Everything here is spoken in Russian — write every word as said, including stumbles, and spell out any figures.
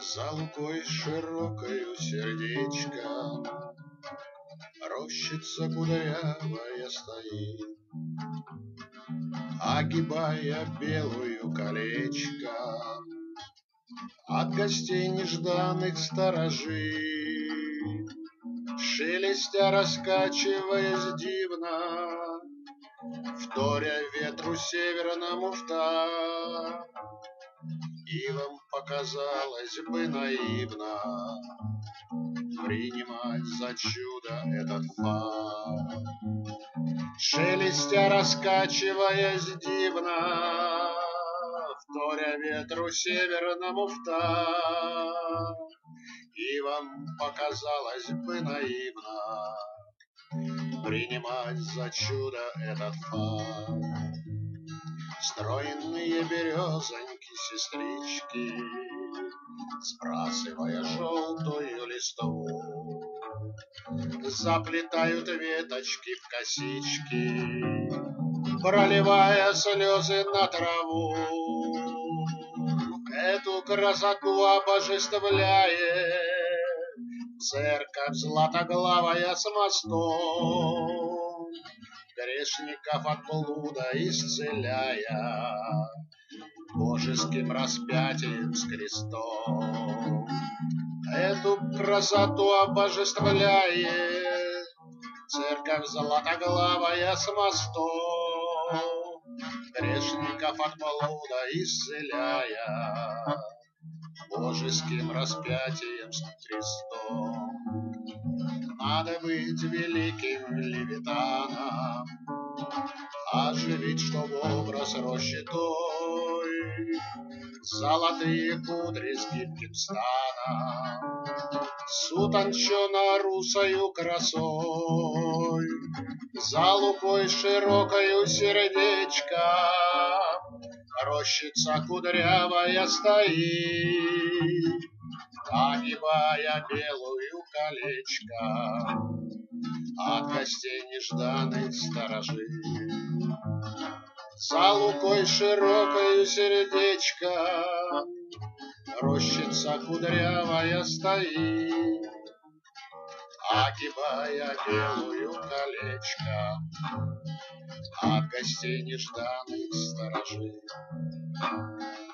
За лукой широкою сердечко, рощица кудрявая стоит, огибая белую колечко, от гостей нежданных сторожит. Шелестя, раскачиваясь дивно, вторя ветру северному вта, ивам показалось бы наивно принимать за чудо этот факт. Шелестя, раскачиваясь дивно, вторя ветру северному вта, ивам показалось бы наивно принимать за чудо этот факт. Стройные березоньки-сестрички, сбрасывая желтую листву, заплетают веточки в косички, проливая слезы на траву. Эту красоту обожествляет церковь златоглавая с мостом, грешников от блуда исцеляя божеским распятием с крестом. Эту красоту обожествляет церковь златоглавая с мостом, грешников от блуда исцеляя божеским распятием с крестом. Надо быть великим левитаном, оживить, чтоб образ рощи той, золотые кудри с гибким станом, с утонченно-русою красой, за лукой широкою сердечко, рощица кудрявая стоит, огибая белую колечко, от гостей нежданных сторожит. За лукой широкою сердечко, рощица кудрявая стоит, огибая белую колечко, от гостей нежданных сторожит.